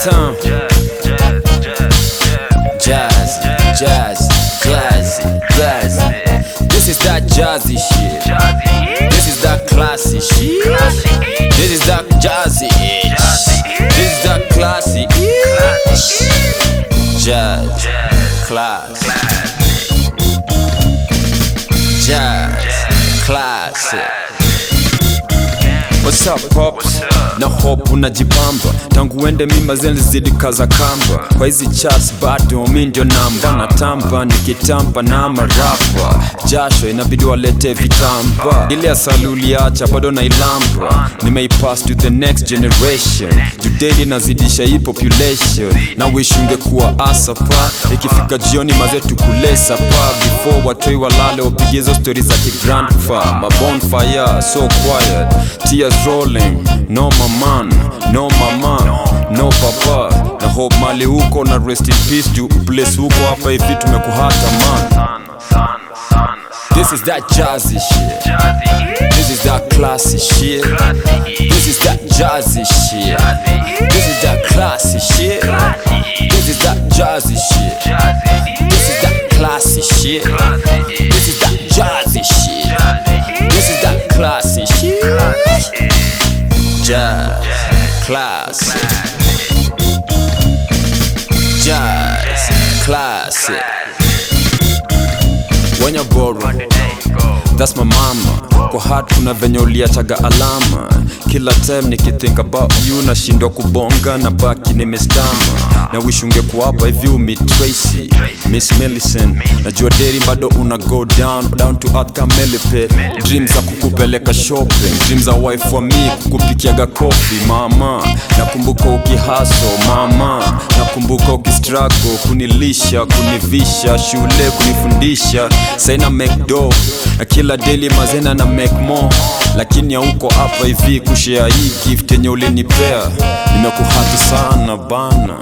A-Town. Jazz. This is that jazzy shit. This is that classy shit. This is that jazzy itch. This is that classy itch. Jazz, class. Jazz, classic. What's up, pops? Na hope unajibamba tangu wende mima zenzi zidi kaza kamba. Kwa hizi charts bado mi ndio namba. Natamba nikitampa na marapa. Jasho inabidi walete vitamba. Ile ya saluli acha bado na ilamba. Nimeipass to the next generation. Today nazidisha hii population. Na wish ungekuwa asapa. Ikifika jioni mazetu kulesa pa. Before watoi walale wapige hizo stories za kigrandpa. My bonfire so quiet, tears rolling. No man, no mama, no papa. Na hope mali huko na rest in peace. Ju place huko hapa hivi tumekuhata man. This is that jazzy shit. This is that classy shit. This is that jazzy shit. This is that classy shit. This is that jazzy shit. This is that classy shit. This is that jazzy shit. This is that classy shit. Jazz, classic. Jazz, classic. When you're borrowing, that's my mama. Kwa heart kuna venye uliachaga alama. Kila time nikithink about you nashindwa kubonga na baki nimestama. Na wish ungekuwa hapa hivi meet Tracy, Miss Millicent. Najua deri bado una go down to earth kama Melipet. Dreams za kukupeleka shopping, dreams za wife wa me kukupikiaga coffee mama. Nakumbuka ukihaso mama, nakumbuka ukistruggle kunilisha, kunivisha, shule kunifundisha. Saina make dough, na kila daily mazena na make more. Lakini hauko hapa hivi kushare hii gift yenye ulinipea. Nimekuhata sana bana.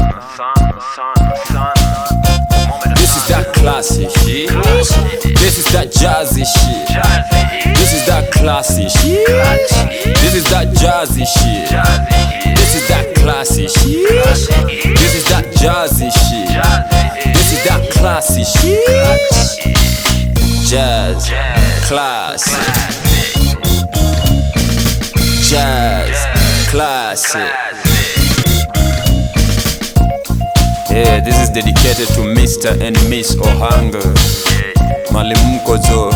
This is that classy shit. This is that jazzy shit. This is that classy shit. This is that jazzy shit. This is that classy shit. This is that jazzy shit. This is that classy shit. Jazz, classic. Jazz, classic. Yeah, this is dedicated to Mr. and Miss Ohanga. Malimuko zo.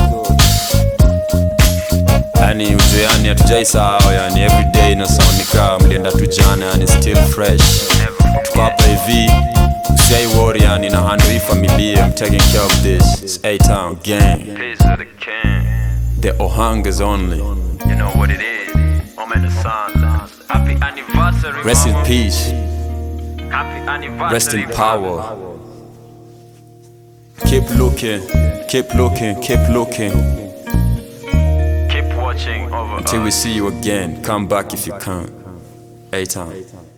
Yani ujuani hatujaisahau yani everyday inasonika mlienda tujana yani still fresh. Tuko hapa hivi. Usiai worry yani na handle hii familia. I'm taking care of this. It's A-Town gang. The Ohangas only. You know what it is. Moment of silence. Happy anniversary. Rest in peace. Happy anniversary. Rest in power. Keep looking. Keep looking. Keep looking. Keep watching over Until we see you again. Come back if you can. A-Town.